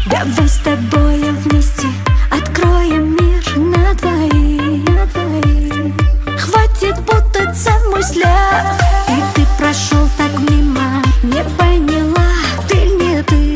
Давай с тобою вместе откроем мир на двоих. Хватит путаться в мыслях, и ты прошел так мимо, не поняла, ты не ты.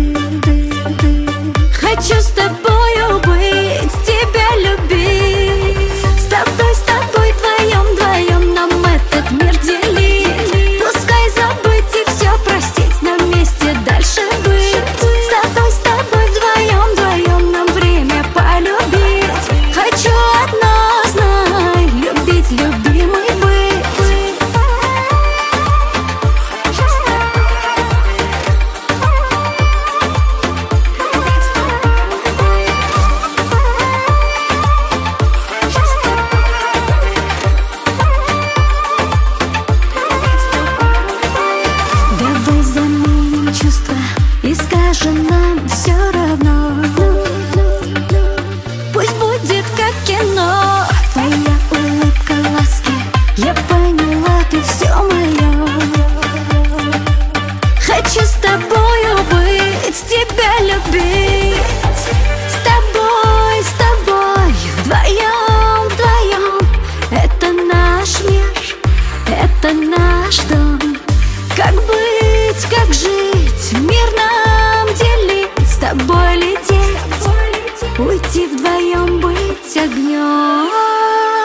Хочу с тобою быть, тебя любить, с тобой вдвоем нам этот мир делить. Пускай забыть и все простить, на месте дальше быть. С тобой вдвоем нам время полюбить. Хочу одно, знай, любить любимый быть. Давай заменим чувства и скажем нам все равно. Пусть будет как кино, твоя улыбка ласки, я поняла, ты все мое. Хочу с тобою быть, тебя любить, с тобой вдвоем. Это наш мир, это наш дом. Как быть, как жить, мир нам делить, с тобой лететь, уйти вдвоем, быть огнем.